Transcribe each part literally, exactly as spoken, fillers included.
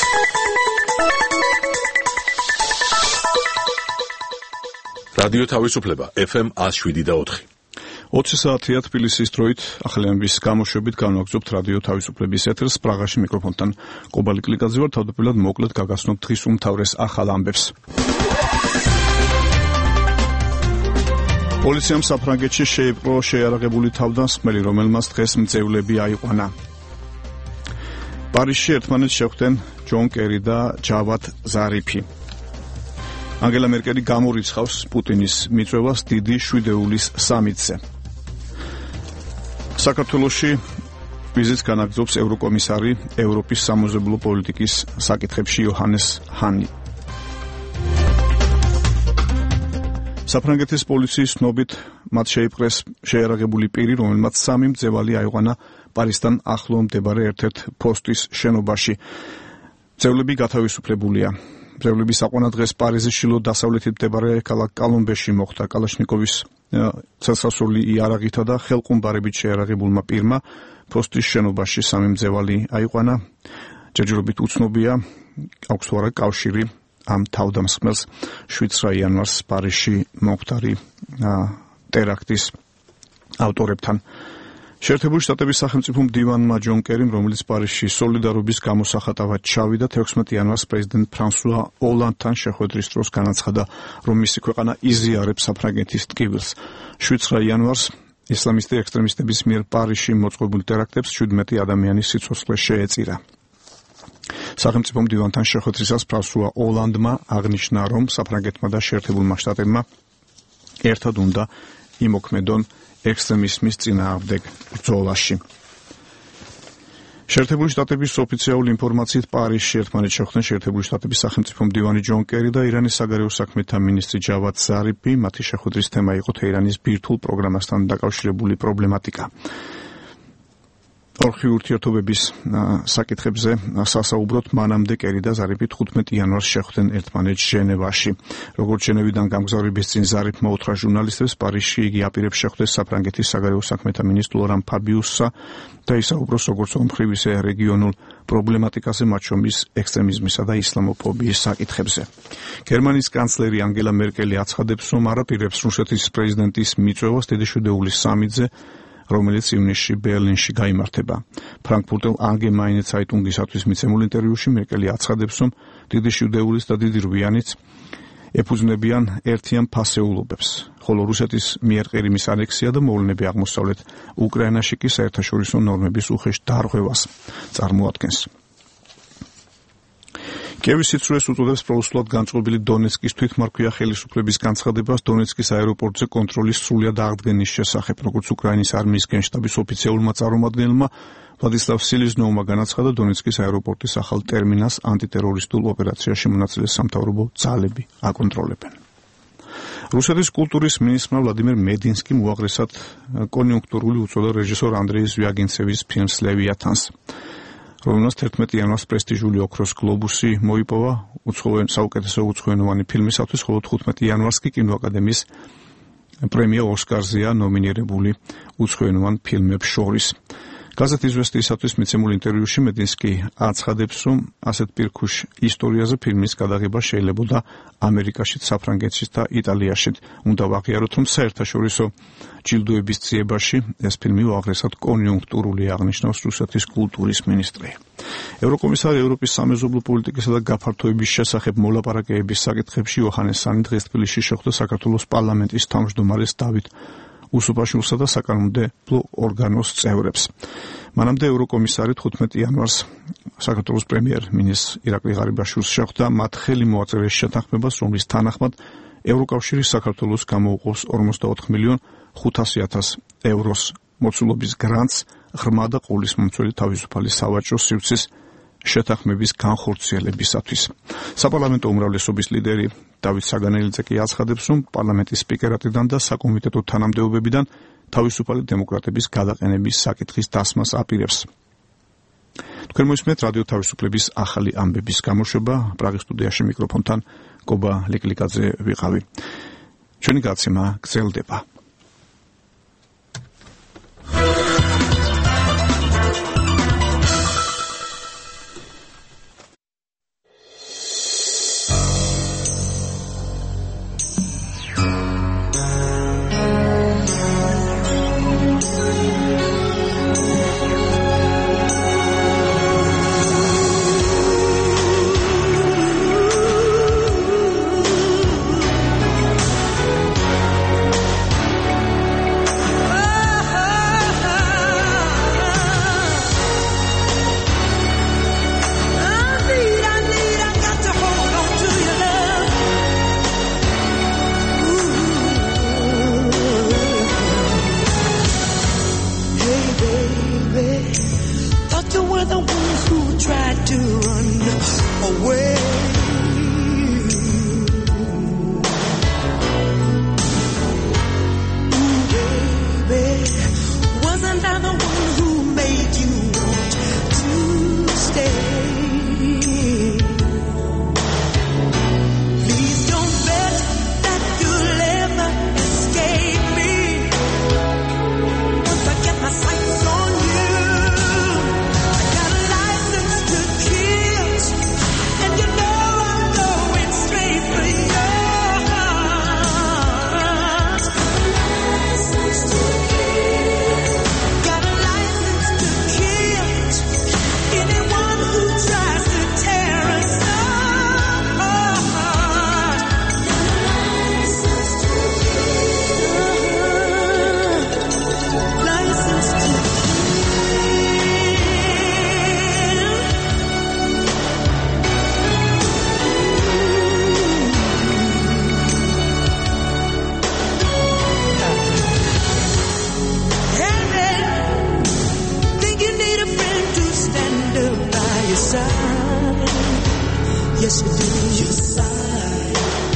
რადიო თავისუფლება ეფ ემ one oh seven და four. ოცი საათია თბილისის დროით ახალიანების გამოშვებით განვაგრძობთ რადიო თავისუფლების ეთერს. პრაღაში მიკროფონთან ყობალი კლიკაძე ვარ. თავდაპირველად მოკლედ გაგაცნობ დღის უმთავრეს ახალ ამბებს. პოლიციამ საფრანგეთში შეიპყრო შეიარაღებული თავდამსხმელი, რომელმაც დღეს მძევლები აიყვანა. პარიზში ერთმანეთს შეხვდნენ ჯონ კერი და ჯავად ზარიფი. ანგელა მერკელი გამორიცხავს პუტინის მიწვევას დიდი შვიდეულის სამიტზე. საქართველოში ვიზიტს განაგრძობს ევროკომისარი ევროპის სამეზობლო პოლიტიკის საკითხებში იოჰანეს ჰანი. საფრანგეთის პოლიციის ცნობით მათ შეიპყრეს შეიარაღებული პირი, რომელმაც სამი მძევალი აიყვანა პარიზთან ახლო მდებარე ერთ-ერთ ფოსტის შენობაში. მძევლები გათავისუფლებულია. მძევლების აყვანა დღეს პარიზის შილო დასავლეთით მდებარე ქალაქ კალომბეში მოხდა. კალაშნიკოვის ცეცხლსასროლი იარაღითა და ხელყუმბარებით შეიარაღებულმა პირმა ფოსტის შენობაში სამი მძევალი აიყვანა. ჯერჯერობით უცნობია, აქვს თუ არა კავშირი ამ თავდამსხმელს შვიდ იანვარს პარიზში მომხდარი ტერაქტის ავტორებთან. შეერთებული შტატების სახელმწიფო მდივანმა ჯონ კერიმ, რომელიც პარიზში სოლიდარობის გამოსახატავად ჩავიდა, თექვსმეტი იანვარს პრეზიდენტ ფრანსუა ოლანდთან შეხვედრის დროს განაცხადა, რომ მისი ქვეყანა იზიარებს საფრანგეთის ტკივილს. შვიდ იანვარს ისლამისტი ექსტრემისტების მიერ პარიზში მოწყობილ ტერაქტებს შვიდმეტი ადამიანის სიცოცხლე შეეწირა. სახელმწიფო მდივანთან შეხვედრისას ფრანსუა ოლანდმა აღნიშნა, რომ საფრანგეთმა და შეერთებულმა შტატებმა ერთად უნდა იმოქმედონ ექსტრემიზმის წინააღმდეგ ბრძოლაში. შეერთებული შტატების ოფიციალური ინფორმაციით პარიზში ერთმანეთს შეხვდნენ შეერთებული შტატების სახელმწიფო მდივანი ჯონ კერი და ირანის საგარეო საქმეთა მინისტრი ჯავად ზარიფი. მათი შეხვედრის თემა იყო თეირანის ბირთვულ პროგრამასთან დაკავშირებული პრობლემატიკა. ორხი ურთიერთობების საკითხებზე სასაუბროთ მანამდე კერი და ზარიფი თხუთმეტი იანვარს შეხვდნენ ერთმანეთს ჟენევაში. როგორც ჟენევიდან გამგზავრების წინ ზარიფმა უთხრა ჟურნალისტებს, პარიზში იგი აპირებს შეხვდეს საფრანგეთის საგარეო საქმეთა მინისტრ ლორან ფაბიუსსა და ისაუბროს როგორც ომხრივ, ისე რეგიონულ პრობლემატიკაზე, მათ შორის ექსტრემიზმისა და ისლამოფობიის საკითხებზე. გერმანიის კანცლერი ანგელა მერკელი აცხადებს, რომ არ აპირებს რუსეთის პრეზიდენტის მიწვევას დიდი შვიდეულის სამიტზე, რომელიც ივნისში ბერლინში გაიმართება. ფრანკფურტელ ალგემაინე ცაიტუნგისათვის მიცემულ ინტერვიუში მერკელი აცხადებს, რომ დიდი შვიდეულის და დიდი რვიანიც ეფუძნებიან ერთიან ფასეულობებს, ხოლო რუსეთის მიერ ყირიმის ანექსია და მოვლენები აღმოსავლეთ უკრაინაში კი საერთაშორისო ნორმების უხეშ დარღვევას წარმოადგენს. კიევის სიცრუეს უწოდებს პროუსულად განწყობილი დონეცკის თვითმარქვია ხელისუფლების განცხადებას დონეცკის აეროპორტზე კონტროლის სრულად აღდგენის შესახებ, როგორც უკრაინის არმიის გენშტაბის ოფიციალურმა წარმომადგენელმა ვლადისლავ სილიზნოვმა განაცხადა, დონეცკის აეროპორტის ახალ ტერმინალს ანტიტერორისტულ ოპერაციაში მონაწილე სამთავრობო ძალები აკონტროლებენ. რუსეთის კულტურის მინისტრმა ვლადიმერ მედინსკიმ უაღრესად კონიუნქტურული უწოდა რეჟისორ ანდრეი ზვიაგინცევის ფილმს ლევიათანს, რომელმაც თერთმეტი იანვარს პრესტიჟული ოქროს გლობუსი მოიპოვა საუკეთესო უცხოენოვანი ფილმისათვის, ხოლო თხუთმეტი იანვარს კი კინოაკადემიის პრემია ოსკარზეა ნომინირებული უცხოენოვან ფილმებს შორის. გაზეთ იზვესტიისათვის მიცემულ ინტერვიუში მედინსკი აცხადებს, რომ ასეთ პირქუშ ისტორიაზე ფილმის გადაღება შეიძლებოდა ამერიკაშიც, საფრანგეთშიც და იტალიაშიც. უნდა ვაღიაროთ, რომ საერთაშორისო ჯილდოების ძიებაში ეს ფილმი უაღრესად კონიუნქტურული, აღნიშნავს რუსეთის კულტურის მინისტრი. ევროკომისარი ევროპის სამეზობლო პოლიტიკისა და გაფართოების შესახებ მოლაპარაკებების საკითხებში იოჰანეს ჰანი დღეს თბილისში შეხვდა საქართველოს პარლამენტის თავმჯდომარეს დავით უსუპაშვილსა და საკანონმდებლო ორგანოს წევრებს. მანამდე ევროკომისარი თხუთმეტი იანვარს საქართველოს პრემიერ-მინისტრ ირაკლი ღარიბაშვილს შეხვდა მათ ხელი მოაწერეს შეთანხმებას, რომლის თანახმად ევროკავშირი საქართველოს გამოუყობს ორმოცდაოთხ მილიონ ხუთასი ათას ევროს მოცულობის გრანტს ღრმა და ყოლისმომცველი თავისუფალი სავაჭრო სივრცის შეთანხმების განხორციელებისათვის. საპარლამენტო უმრავლესობის ლიდერი დავით საგანელიძე კი აცხადებს, რომ პარლამენტის სპიკერატიდან და საკომიტეტო თანამდებობებიდან თავისუფალი დემოკრატების გადაყენების საკითხის დასმას აპირებს. თქვენ მოისმენთ რადიო თავისუფლების ახალი ამბების გამოშვება. პრაღის სტუდიაში მიკროფონთან კობა ლიკლიკაძე ვიყავი. ჩვენი გაცემა გრძელდება. Yes, you do. You sigh.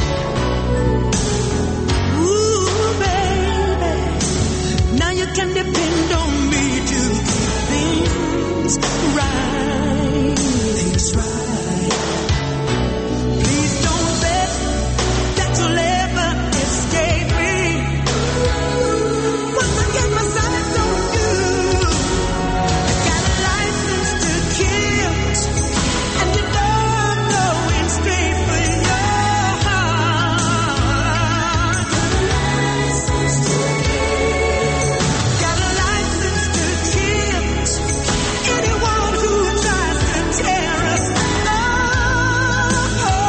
Ooh, baby. Now you can depend on me to keep things right. Things right. Please don't bet that you'll ever escape me. Once I get my sights on you, I got a license to kill, and you know I'm going straight for your heart. Got a license to kill anyone who tries to tear us apart.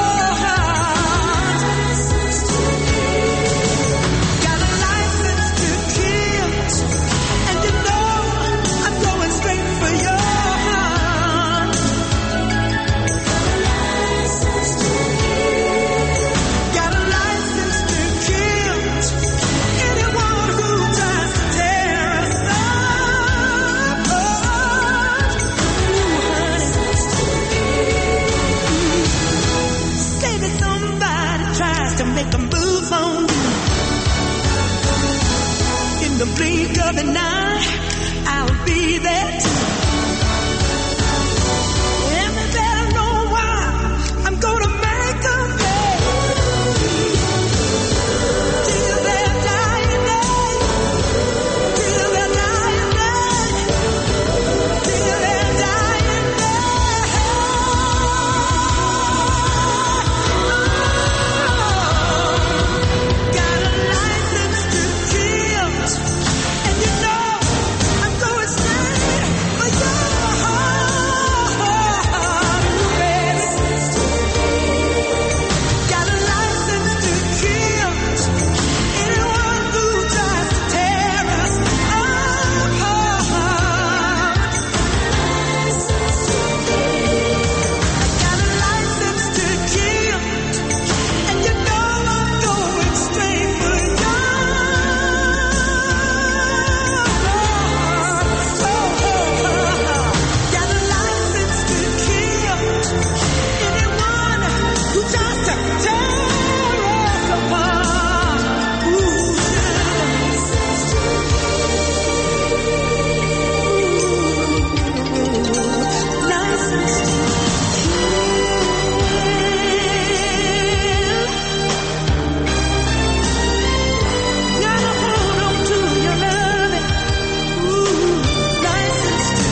Got a license to kill, and you know I'm going straight for your heart. Got a license to kill anyone who tries to tear us apart. Say that somebody tries to make a move on you. In the blink of an eye, I'll be there too. And they better know why I'm gonna make them pay. Till their dying day. Till their dying day. Till their dying day. Got a license to kill, and you know I'm going straight for your heart, baby. Got a license to kill anyone who tries to tear us apart. Got a license to kill, and you know I'm going straight for your heart. Got a license to kill anyone who tries to tear us apart. Ooh, license to kill. Gotta hold on to your loving. Ooh, license to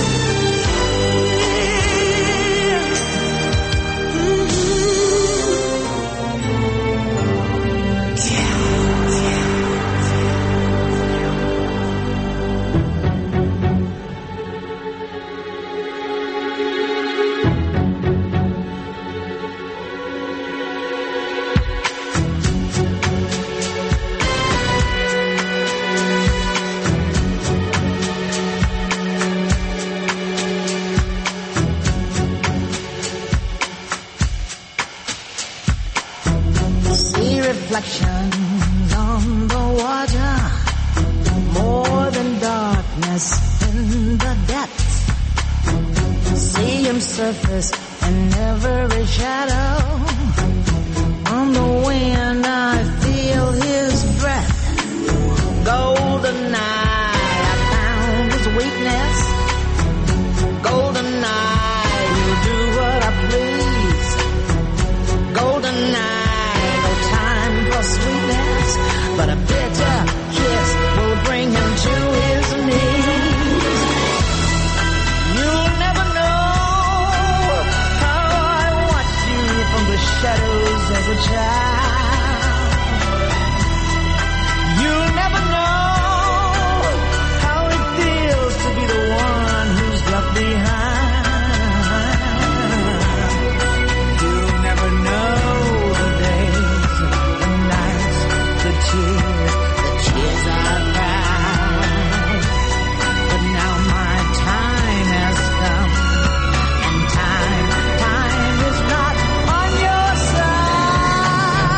See reflections on the water, more than darkness in the depths. See him surface in every shadow. On the wind I feel his breath. Golden night, I found his weakness. Golden night, he'll do what I please. Golden night, no time for sweetness, but a bitter kiss will bring him to his knees. You'll never know how I watched you from the shadows as a child. You'll never know how it feels to be the one who's left behind. You'll never know the days, the nights, the tears, the tears I cried. But now my time has come, and time, time is not on your side.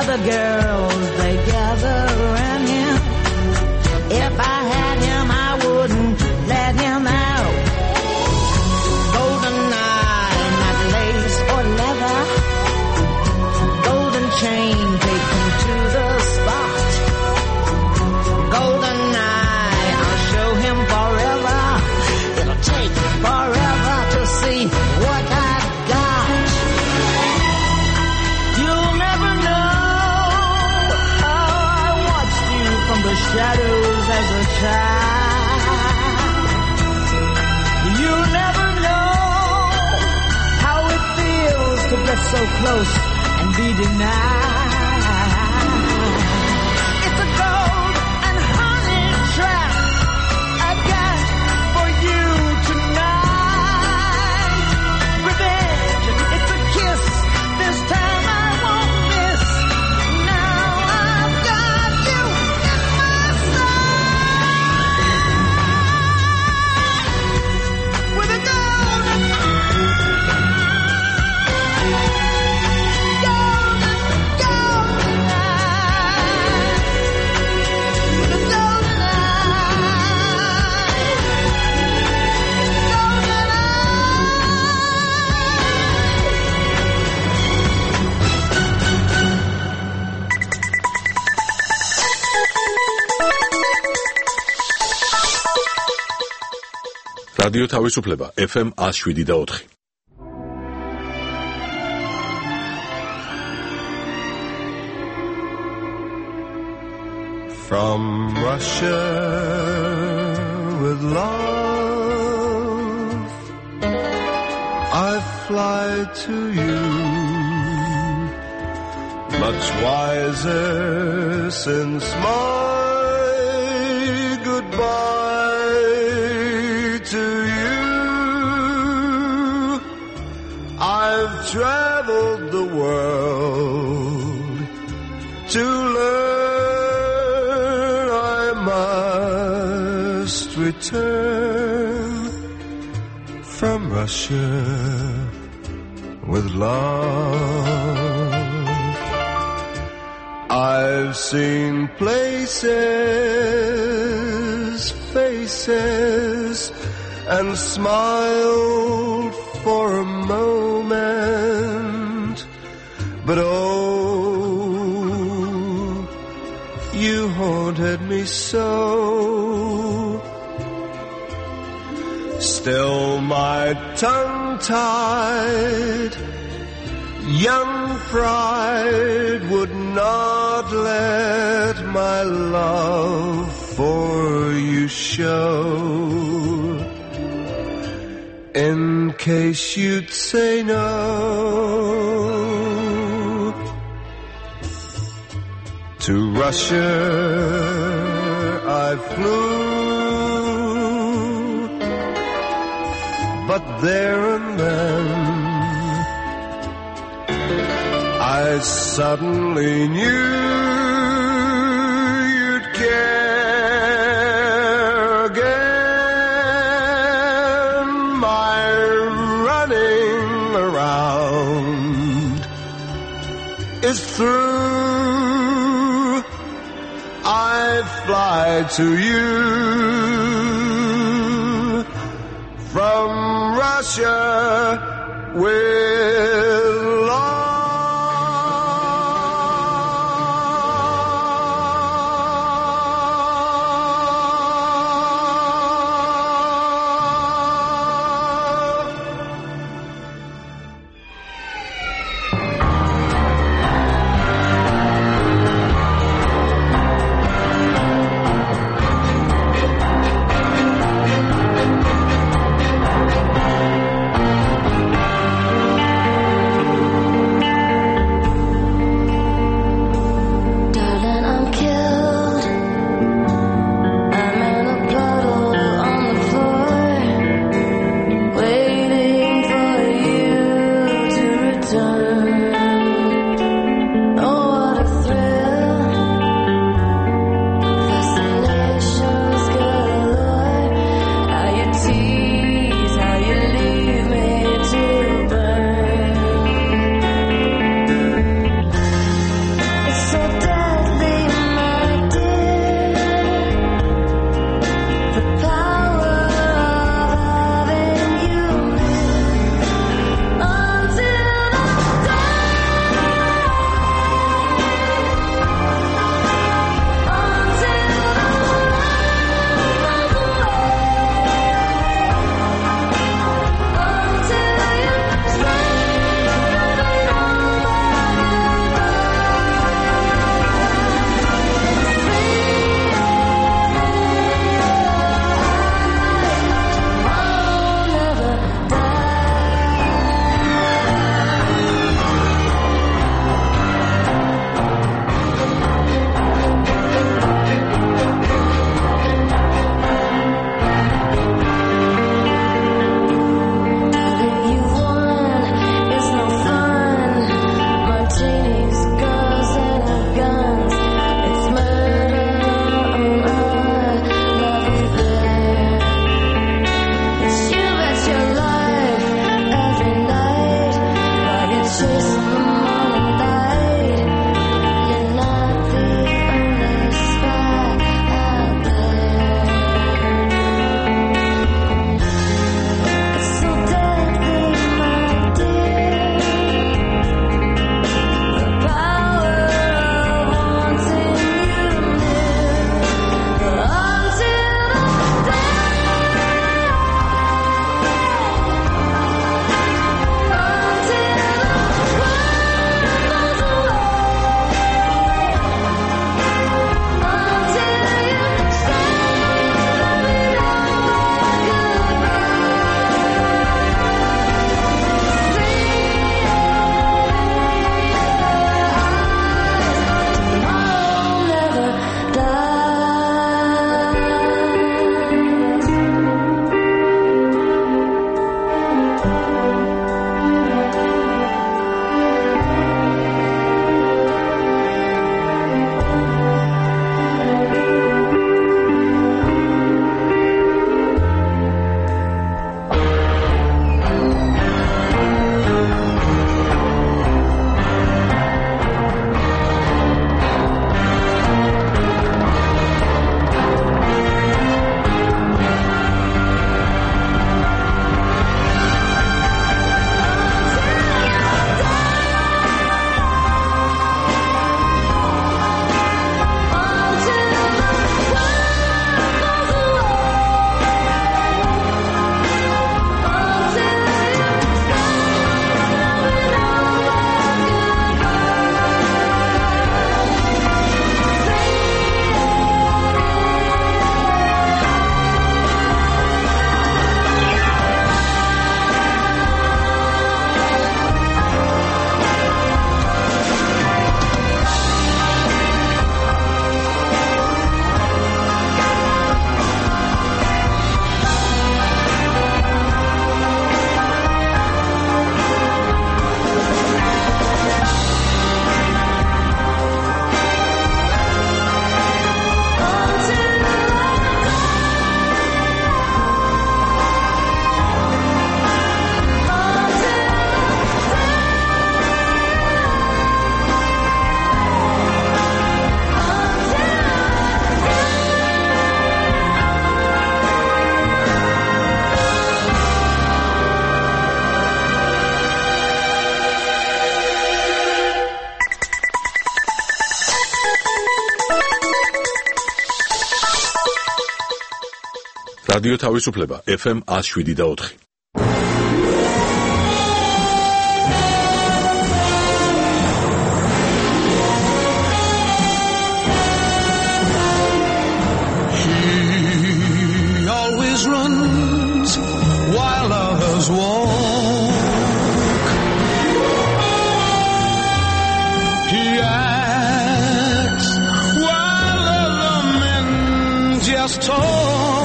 other girls, they gather around him. If I had him, I wouldn't let him out. Golden eye, not lace or leather. Golden chain, take him to the spot. Golden eye, I'll show him forever. It'll take forever to see what I've got. You'll never know how I watched you from the shadows as a child. You'll never know how it feels to get so close and be denied. It's a gold and honey trap I've got for you tonight. Revenge, it's a kiss. This time I won't miss. Now I've got you in my sight. With a golden რადიო თავისუფლება ეფ ემ one oh seven და four. From Russia with love, I fly to you, much wiser since my goodbye to you. I've traveled the world to learn I must return from Russia with love. I've seen places, faces, and smiled for a moment, but oh, you haunted me so. Still my tongue-tied young pride would not let my love for you show. In case you'd say no, to Russia I flew, but there and then I suddenly knew you'd care again. My running around is through. I fly to you from Russia with love. რადიო თავისუფლება ეფ ემ one oh seven და four. He always runs while others walk. He acts while other men just talk.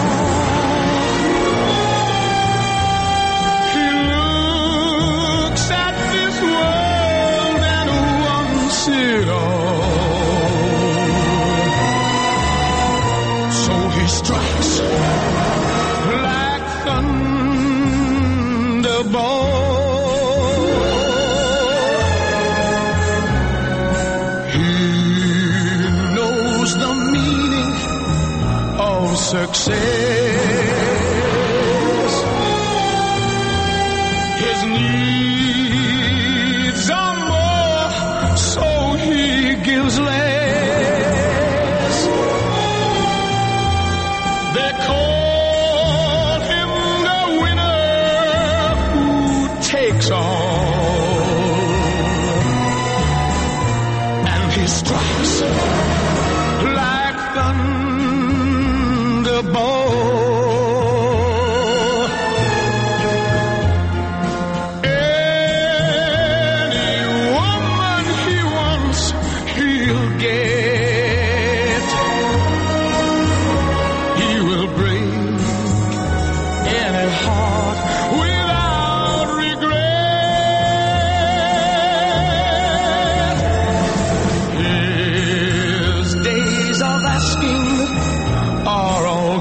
He looks at this world and wants it all. So he strikes like thunderbolt. He knows the meaning of success. His needs are more, so he gives less. They call him the winner who takes all. And he strikes like thunderbolt. Any woman he wants, he'll get. He will break any heart without regret. His days of asking are all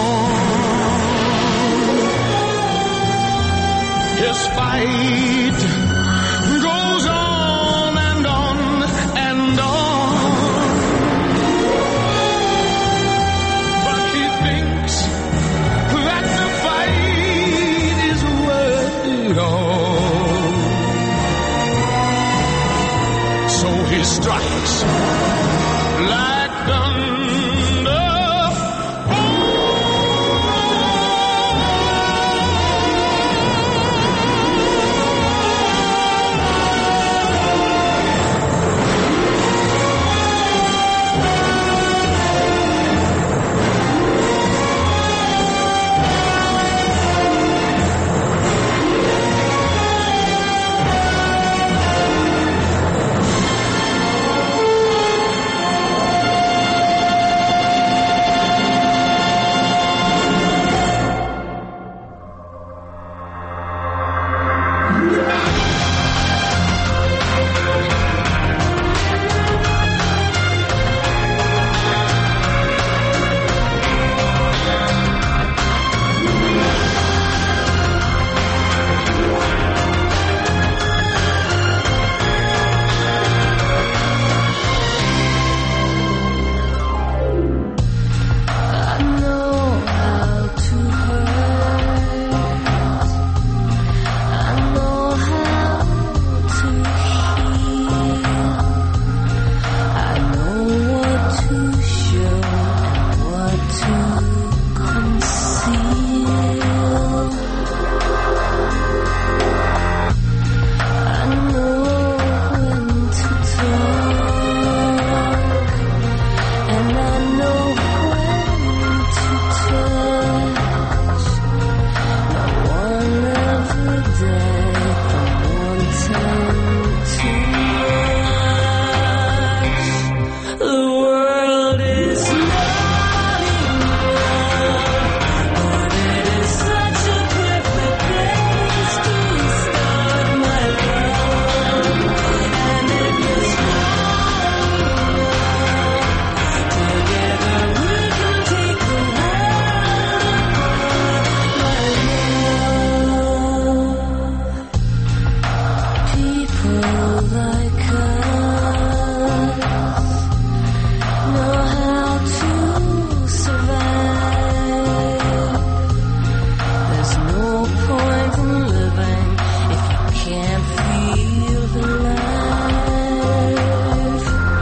gone. His fight goes on and on and on. But he thinks that the fight is worth it all. So he strikes like thunder.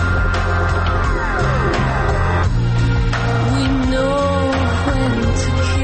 To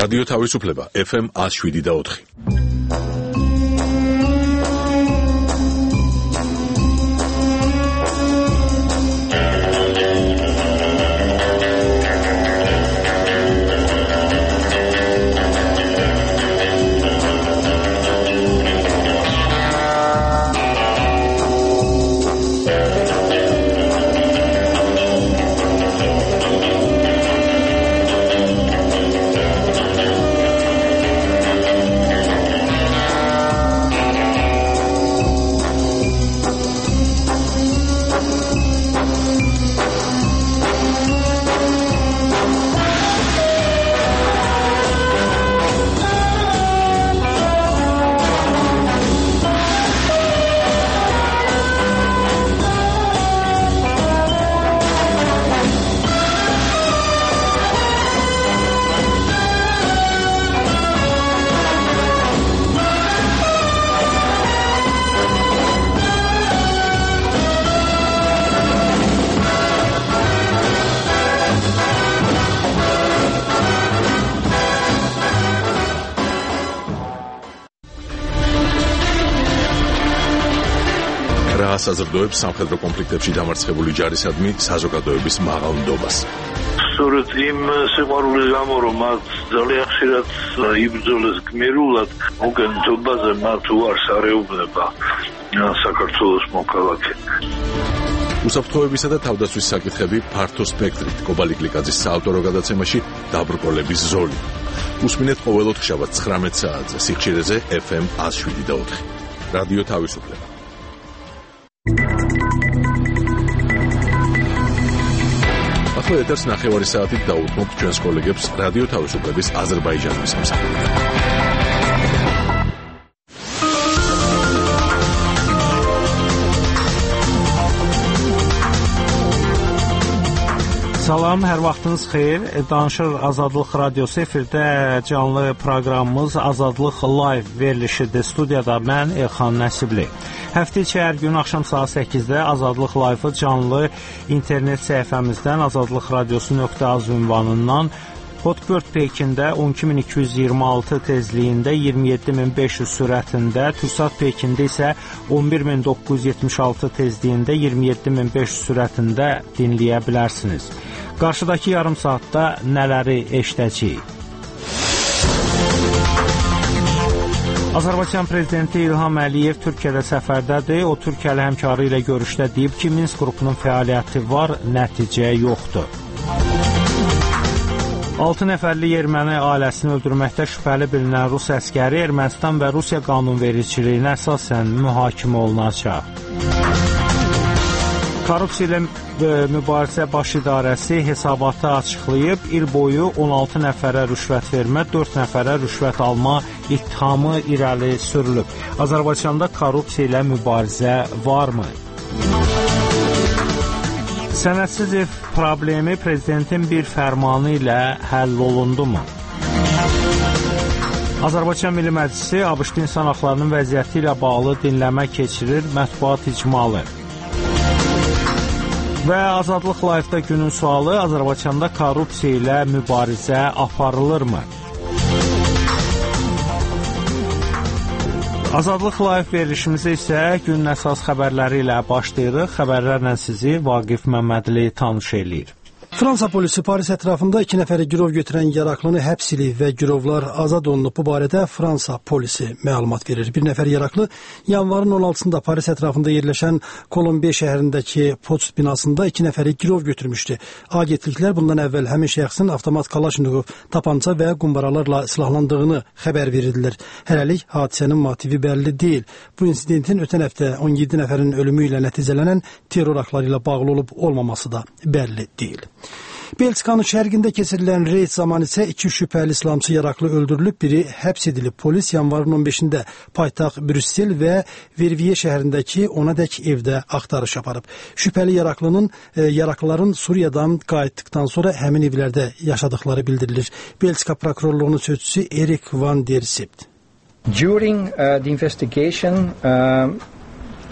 რადიო თავისუფლება ეფ ემ one oh seven და four. საზრდოებს სამხედრო კონფლიქტებში დამარცხებული ჯარისადმი საზოგადოების მაღალ ნდობას. სწორედ იმ სიყვარულის გამო, რომ მათ ძალიან ხშირად იბრძოლეს გმირულად, მოგენთობაზე მათ უარს არეუბნება საქართველოს მოქალაქე. უსაფრთხოებისა და თავდაცვის საკითხები ფართო სპექტრით კობალი გლიკაძის საავტორო გადაცემაში დაბრკოლების ზოლი. უსმინეთ ყოველ ოთხშაბათს ცხრამეტ საათზე სიხშირეზე ეფ ემ one oh seven და four. რადიო თავისუფლება. ახლა ეთერს ნახევარი საათით დაუთმობთ ჩვენს კოლეგებს რადიო თავისუფლების აზერბაიჯანის სამსახურიდან. Salam, hər vaxtınız xeyir. Danışır Azadlıq Radiosu efirdə canlı proqramımız Azadlıq Live verilişidir. Studiyada mən Elxan Nəsibli. Həftə içi hər gün axşam saat səkkizdə Azadlıq Live-ı canlı internet səhifəmizdən azadlıq radiosu nöqtə az ünvanından Hotbird Pekində on iki min iki yüz iyirmi altı tezliyində iyirmi yeddi min beş yüz sürətində, Türksat Pekində isə on bir min doqquz yüz yetmiş altı tezliyində iyirmi yeddi min beş yüz sürətində dinləyə bilərsiniz. Qarşıdakı yarım saatda nələri eşidəcəyik? Azərbaycan Prezidenti İlham Əliyev Türkiyədə səfərdədir. O, Türkiyəli həmkarı ilə görüşdə deyib ki, Minsk qrupunun fəaliyyəti var, nəticə yoxdur. altı nəfərli erməni ailəsini öldürməkdə şübhəli bilinən Rus əskəri Ermənistan və Rusiya qanunvericiliyinə əsasən mühakimə olunacaq. Korrupsiya ilə Mübarizə Baş İdarəsi hesabatı açıqlayıb, il boyu on altı nəfərə rüşvət vermə, dörd nəfərə rüşvət alma ittihamı irəli sürülüb. Azərbaycanda korrupsiya ilə mübarizə varmı? Sənədsiz ev problemi prezidentin bir fərmanı ilə həll olundumu? Azərbaycan Milli Məclisi ABŞ-da insan haqlarının vəziyyəti ilə bağlı dinləmə keçirir, mətbuat icmalı. Və Azadlıq Live-da günün sualı, Azərbaycanda korrupsiya ilə mübarizə aparılırmı? Azadlıq Live verilişimizə isə günün əsas xəbərləri ilə başlayırıq. Xəbərlərlə sizi Vaqif Məmmədli tanış eləyir. Fransa polisi Paris ətrafında iki nəfəri girov götürən yaraqlını həbs edib və girovlar azad olunub. Bu barədə Fransa polisi məlumat verir. Bir nəfər yaraqlı yanvarın on altısında Paris ətrafında yerləşən Kolombiya şəhərindəki poçt binasında iki nəfəri girov götürmüşdü. Agentliklər bundan əvvəl həmin şəxsin avtomat Kalaşnikov, tapanca və qumbaralarla silahlandığını xəbər verirdilər. Hələlik hadisənin motivi bəlli deyil. Bu insidentin ötən həftə on yeddi nəfərin ölümü ilə nəticələnən terror aktları ilə bağlı olub olmaması da bəlli deyil. Belçikanın şərqində keçirilən reyd zamanı isə iki şübhəli İslamçı yaraqlı öldürülüb, biri həbs edilib. Polis yanvarın on beşində paytaxt Brüssel və Verviye şəhərindəki ona dək evdə axtarış aparıb. Şübhəli yaraqlının e, yaraqlıların Suriyadan qayıtdıqdan sonra həmin evlərdə yaşadıkları bildirilir. Belçika prokurorluğunun sözçüsü Erik van der Sept. During uh, the investigation, uh,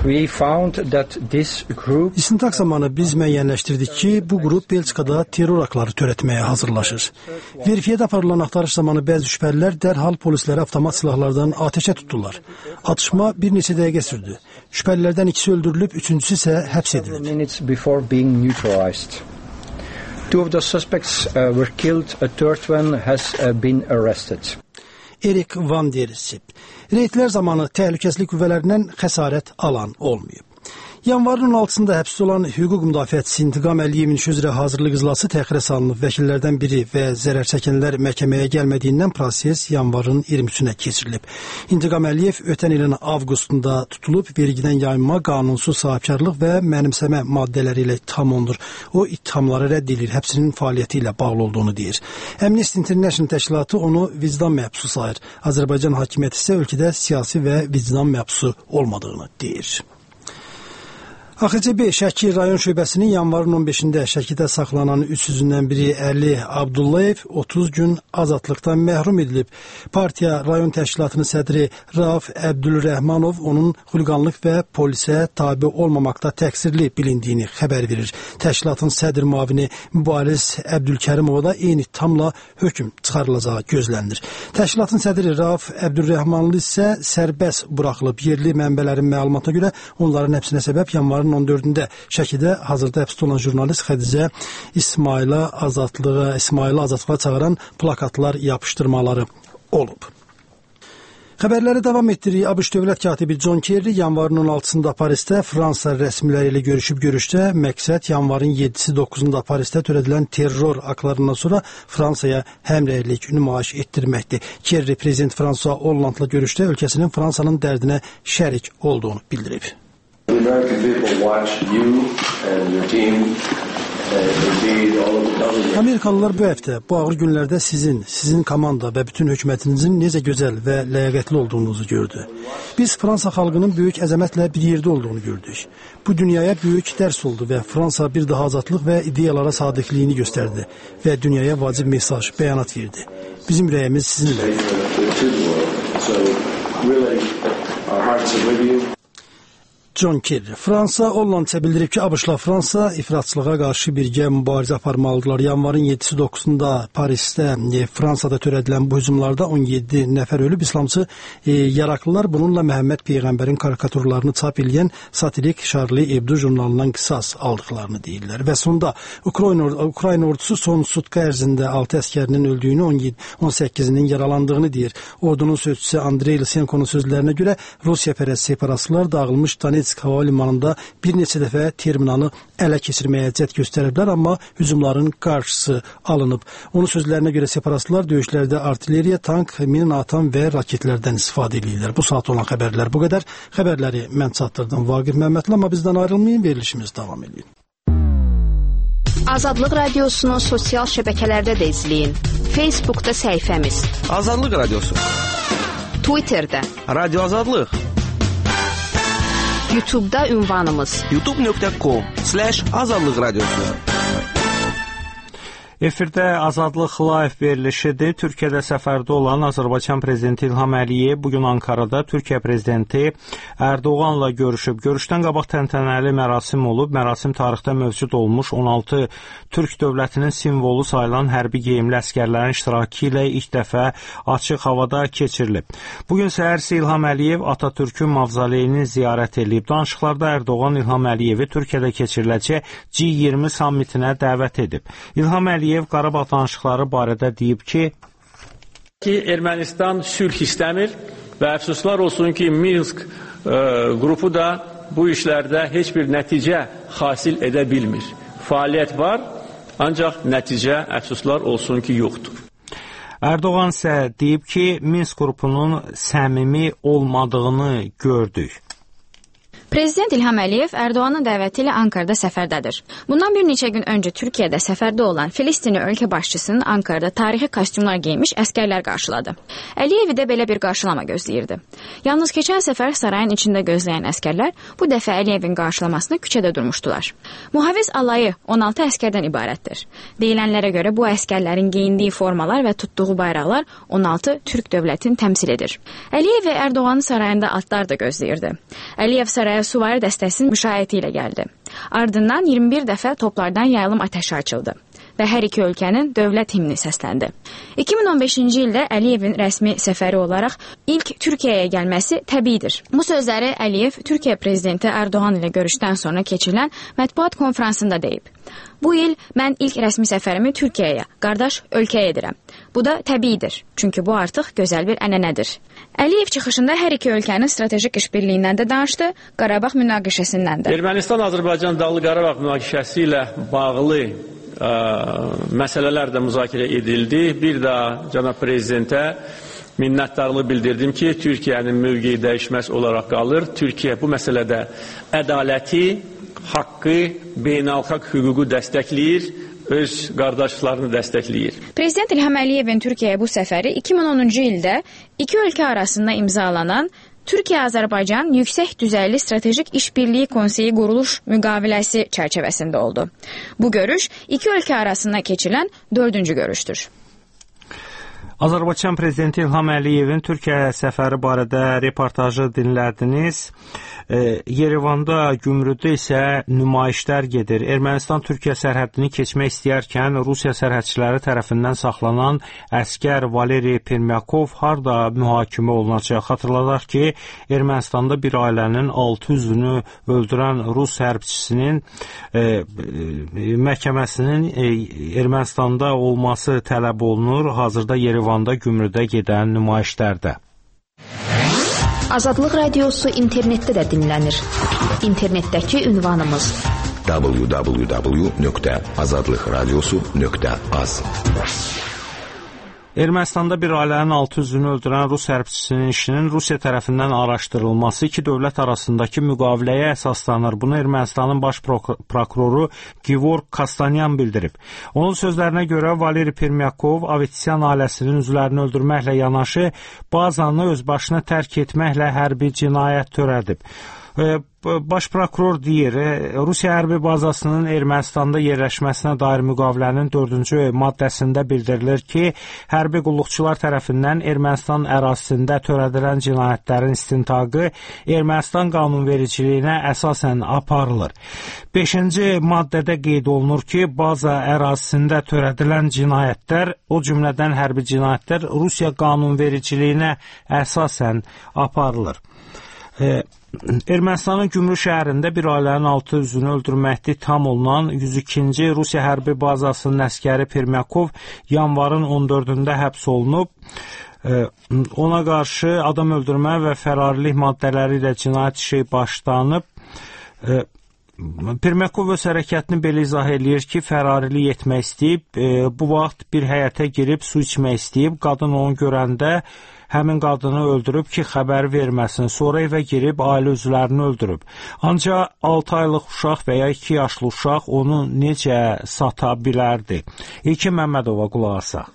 We found that this group İstintaq zamanı biz müəyyənləşdirdik ki, bu qrup Belçikada terror aktları törətməyə hazırlaşır. Verifiyədə aparılan axtarış zamanı bəzi şübhəlilər dərhal polislərə avtomat silahlardan atəşə tutdular. Atışma bir neçə dəqiqə sürdü. Şübhəlilərdən ikisi öldürülüb, üçüncüsü isə həbs edilib. minutes before being neutralized. Two of the suspects uh, were killed, a third one has uh, been arrested. Erik Van der Sip. Reydlər zamanı təhlükəsizlik qüvvələrindən xəsarət alan olmayıb. Yanvarın on altısında həbsdə olan hüquq müdafiəçisi İntiqam Əliyevin iş üzrə hazırlıq iclası təxirə salınıb. Vəkillərdən biri və zərər çəkənlər məhkəməyə gəlmədiyindən proses yanvarın iyirmi üçünə keçirilib. İntiqam Əliyev ötən ilin avqustunda tutulub, vergidən yayınma, qanunsuz sahibkarlıq və mənimsəmə maddələri ilə ittiham olunur. O ittihamları rədd edir, həbsinin fəaliyyəti ilə bağlı olduğunu deyir. Amnesty International təşkilatı onu vicdan məhbusu sayır. Azərbaycan hakimiyyəti isə ölkədə siyasi və vicdan məhbusu olmadığını deyir. A X C B Şəki rayon şöbəsinin yanvarın on beşində Şəkidə saxlanan üç üzvündən biri Əli Abdullayev otuz gün azadlıqdan məhrum edilib. Partiya rayon təşkilatının sədri Rauf Əbdülrəhmanov onun xuliqanlıq və polisə tabe olmamaqda təqsirli bilindiyini xəbər verir. Təşkilatın sədr müavini Mübariz Əbdülkərimova da eyni ittihamla hökm çıxarılacağı gözlənilir. Təşkilatın sədri Rauf Əbdülrəhmanlı isə sərbəst buraxılıb. Yerli mənbələrin məlumatına görə onların həbsinə səbəb yanvarın on dördündə Şəkidə hazırda həbsdə olan jurnalist Xədicə İsmayıla azadlığa, İsmayıla azadlığa çağıran plakatlar yapışdırmaları olub. Xəbərləri davam etdiririk. ABŞ dövlət katibi John Kerry yanvarın on altısında Parisdə Fransa rəsmiləri ilə görüşüb. Görüşdə məqsəd yanvarın yeddisi doqquzunda Parisdə törədilən terror aktlarından sonra Fransaya həmrəylik nümayiş etdirməkdir. Kerry prezident François Hollande'la görüşdə ölkəsinin Fransanın dərdinə şərik olduğunu bildirib. The American people watch you and your team and indeed all of the government. Amerikalılar bu həftə, bu ağır günlərdə sizin, sizin komanda və bütün hökumətinizin necə gözəl və ləyaqətli olduğunuzu gördü. Biz Fransa xalqının böyük əzəmətlə bir yerdə olduğunu gördük. Bu dünyaya böyük dərs oldu və Fransa bir daha azadlıq və ideyalara sadiqliyini göstərdi və dünyaya vacib mesaj, bəyanat verdi. Bizim ürəyimiz sizinlə. So really our hearts are with you. John Kerry. Fransa Hollandça bildirib ki, ABŞ-la Fransa ifratçılığa qarşı birgə mübarizə aparmalıdırlar. Yanvarın yeddisi doqquzunda Parisdə, e, Fransada törədilən bu hücumlarda on yeddi nəfər ölüb. İslamçı e, yaraqlılar bununla Məhəmməd Peyğəmbərin karikaturlarını çap edən satirik Charlie Hebdo jurnalından qisas aldıqlarını deyirlər. Və sonda Ukrayna, Ukrayna ordusu son sutka ərzində altı əskərinin öldüyünü, on yeddi, on səkkizinin yaralandığını deyir. Ordunun sözçüsü Andrey Lysenko'nun sözlərinə görə Rusiya pərəst separatçılar dağılmış Donetsk hava limanında bir neçə dəfə terminalı ələ keçirməyə cəhd göstəriblər, amma hücumların qarşısı alınıb. Onun sözlərinə görə separatçılar döyüşlərdə artilleriya, tank, mina atan və raketlərdən istifadə edirlər. Bu saat olan xəbərlər bu qədər. Xəbərləri mən çatdırdım Vaqif Məmmədli, amma bizdən ayrılmayın, verilişimiz davam edir. Azadlıq Radiosunu sosial şəbəkələrdə də izləyin. Facebookda səhifəmiz Azadlıq Radiosu, Twitterdə Radio Azadlıq, YouTube'da ünvanımız youtube nöqtə com slash azadlıq radiosu. Efirdə Azadlıq Live verilişidir. Türkiyədə səfərdə olan Azərbaycan prezidenti İlham Əliyev bugün Ankarada Türkiyə prezidenti Ərdoğanla görüşüb. Görüşdən qabaq təntənəli mərasim olub. Mərasim tarixdə mövcud olmuş on altı Türk dövlətinin simvolu sayılan hərbi geyimli əskərlərin iştirakı ilə ilk dəfə açıq havada keçirilib. Bugün səhər İlham Əliyev Atatürkün mavzoleyini ziyarət edib. Danışıqlarda Ərdoğan İlham Əliyevi Türkiyədə keçiriləcək G iyirmi sammitinə dəvət edib. İlham Əliyev Qarabağ danışıqları barədə deyib ki, ki Ermənistan sülh istəmir və əfsuslar olsun ki, Minsk e, qrupu da bu işlərdə heç bir nəticə hasil edə bilmir. Fəaliyyət var, ancaq nəticə əfsuslar olsun ki, yoxdur. Ərdoğan isə deyib ki, Minsk qrupunun səmimi olmadığını gördük. Prezident İlham Əliyev Ərdoğanın dəvəti ilə Ankarada səfərdədir. Bundan bir neçə gün öncə Türkiyədə səfərdə olan Filistinli ölkə başçısının Ankarada tarixi kostyumlar geymiş əskərlər qarşıladı. Əliyevi də belə bir qarşılama gözləyirdi. Yalnız keçən səfər sarayın içində gözləyən əskərlər bu dəfə Əliyevin qarşılamasını küçədə durmuşdular. Mühafiz alayı on altı əskərdən ibarətdir. Deyilənlərə görə bu əskərlərin geyindiyi formalar və tutduğu bayraqlar on altı Türk dövlətini təmsil edir. Əliyev və Ərdoğanın sarayında atlar da gözləyirdi. Əliyev saraya süvari dəstəsinin müşayiəti ilə gəldi. Ardından iyirmi bir dəfə toplardan yayılım atəşi açıldı və hər iki ölkənin dövlət himni səsləndi. iki min on beşinci ildə Əliyevin rəsmi səfəri olaraq ilk Türkiyəyə gəlməsi təbiidir. Bu sözləri Əliyev Türkiyə prezidenti Erdoğan ilə görüşdən sonra keçirilən mətbuat konfransında deyib. Bu il mən ilk rəsmi səfərimi Türkiyəyə, qardaş ölkəyə edirəm. Bu da təbiidir, çünki bu artıq gözəl bir ənənədir. Əliyev çıxışında hər iki ölkənin strateji işbirliyindən də danışdı, Qarabağ münaqişəsindən də. Ermənistan-Azərbaycan Dağlıq Qarabağ münaqişəsi ilə bağlı ə, məsələlər də müzakirə edildi. Bir daha cənab prezidentə minnətdarlıq bildirdim ki, Türkiyənin mövqeyi dəyişməz olaraq qalır. Türkiyə bu məsələdə ədaləti, haqqı, beynəlxalq hüququ dəstəkləyir, öz qardaşlarını dəstəkləyir. Prezident İlham Əliyevin Türkiyəyə bu səfəri iki min onuncu ildə iki ölkə arasında imzalanan Türkiyə-Azərbaycan Yüksək Düzeyli Stratejik İşbirliyi Konseyi quruluş müqaviləsi çərçivəsində oldu. Bu görüş iki ölkə arasında keçilən dördüncü görüşdür. Azərbaycan prezidenti İlham Əliyevin Türkiyə səfəri barədə reportajı dinlədiniz. E, Yerevanda Gümrüdə isə nümayişlər gedir. Ermənistan-Türkiyə sərhədini keçmək istəyərkən Rusiya sərhədçiləri tərəfindən saxlanan əskər Valeri Permyakov harda mühakimə olunacaq? Xatırladaq ki, Ermənistanda bir ailənin altı üzvünü öldürən Rus hərbçisinin e, e, məhkəməsinin e, Ermənistanda olması tələb olunur. Hazırda Yerevanda Gümrüdə gedən nümayişlərdə. Azadlıq Radiosu internetdə də dinlənir. İnternetdəki ünvanımız w w w nöqtə azadlıq radiosu nöqtə az. Ermənistanda bir ailənin altı üzvünü öldürən Rus hərbçisinin işinin Rusiya tərəfindən araşdırılması iki dövlət arasındakı müqaviləyə əsaslanır. Bunu Ermənistanın baş prokuroru Gevorg Kastanyan bildirib. Onun sözlərinə görə Valeri Permyakov Avetsyan ailəsinin üzvlərini öldürməklə yanaşı bazanı öz başına tərk etməklə hərbi cinayət törədib. Baş prokuror deyir, Rusiya hərbi bazasının Ermənistanda yerləşməsinə dair müqavilənin dördüncü maddəsində bildirilir ki, hərbi qulluqçular tərəfindən Ermənistan ərazisində törədilən cinayətlərin istintaqı Ermənistan qanunvericiliyinə əsasən aparılır. Beşinci maddədə qeyd olunur ki, baza ərazisində törədilən cinayətlər, o cümlədən hərbi cinayətlər Rusiya qanunvericiliyinə əsasən aparılır. E, Ermənistanın Gümrü şəhərində bir ailənin altı üzvünü öldürməkdə ittiham olunan yüz ikinci Rusiya hərbi bazasının əskəri Permyakov yanvarın on dördündə həbs olunub. E, ona qarşı adam öldürmə və fərarilik maddələri ilə cinayət işi başlanıb. E, Permyakov öz hərəkətini belə izah eləyir ki, fərarilik etmək istəyib, e, bu vaxt bir həyətə girib su içmək istəyib, qadın onu görəndə həmin qadını öldürüb ki, xəbər verməsin. Sonra evə girib ailə üzvlərini öldürüb. Ancaq altı aylıq uşaq və ya iki yaşlı uşaq onu necə sata bilərdi? İlkin Məmmədova qulaq asaq.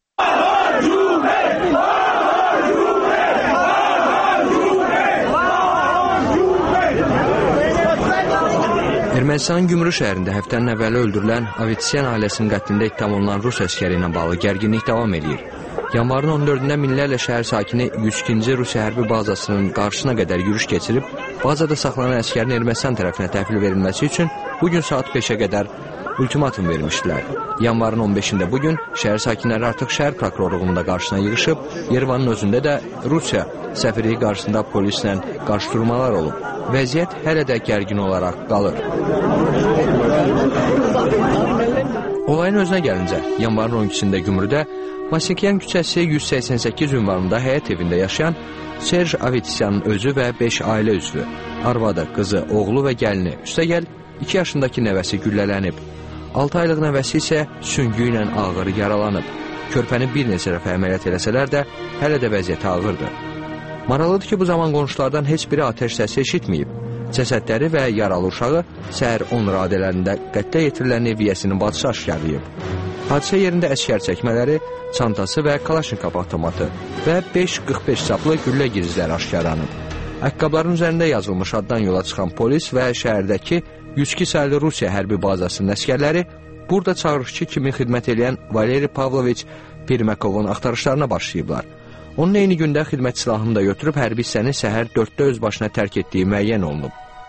Ermənistanın Gümrü şəhərində həftənin əvvəli öldürülən Avetsyan ailəsinin qətlində ittiham olunan Rus əskəri ilə bağlı gərginlik davam edir. Yanvarın on dördündə minlərlə şəhər sakini yüz ikinci Rusiya hərbi bazasının qarşısına qədər yürüş keçirib, bazada saxlanan əskərin Ermənistan tərəfinə təhvil verilməsi üçün bugün saat beşə qədər ultimatum vermişdilər. Yanvarın on beşində bugün şəhər sakinləri artıq şəhər prokurorluğunda qarşısına yığışıb, Yerevanın özündə də Rusiya səfirliyi qarşısında polislə qarşıdurmalar olub. Vəziyyət hələ də gərgin olaraq qalır. Olayın özünə gəlincə, yanvarın on ikisində Gümrüdə Masikyan küçəsi yüz səksən səkkiz ünvanında həyət evində yaşayan Serj Avetsyanın özü və beş ailə üzvü, arvadı, qızı, oğlu və gəlini, üstəgəl iki yaşındakı nəvəsi güllələnib. altı aylıq nəvəsi isə süngü ilə ağır yaralanıb. Körpəni bir neçə dəfə əməliyyat eləsələr də hələ də vəziyyəti ağırdır. Maraqlıdır ki, bu zaman qonşulardan heç biri atəş səsi eşitməyib. Cəsədləri və yaralı uşağı səhər on radələrində qətlə yetirilən eviyyəsinin bacısı aşkarlayıb. Hadisə yerində əskər çəkmələri, çantası və Kalaşnikov avtomatı və beş qırx beş saplı güllə girizləri aşkarlanıb. Əqqabların üzərində yazılmış addan yola çıxan polis və şəhərdəki yüz iki saylı Rusiya hərbi bazasının əskərləri burada çağırışçı kimi xidmət edən Valeri Pavloviç Permyakovun axtarışlarına başlayıblar. Onun eyni gündə xidmət silahını da götürüb hərbi hissəni səhər dörddə öz başına tərk etdiyi müəyyən olunub.